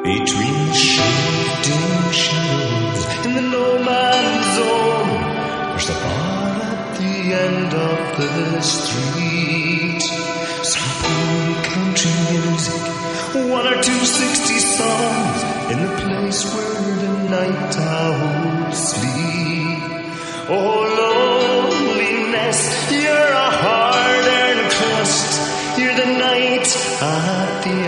Between the shifting shadows in the no-man's zone, there's a bar at the end of the street. Some poor country music, one or two 60 songs, in the place where the night owls sleep. Oh, loneliness, you're a hard-earned crust. You're the night at the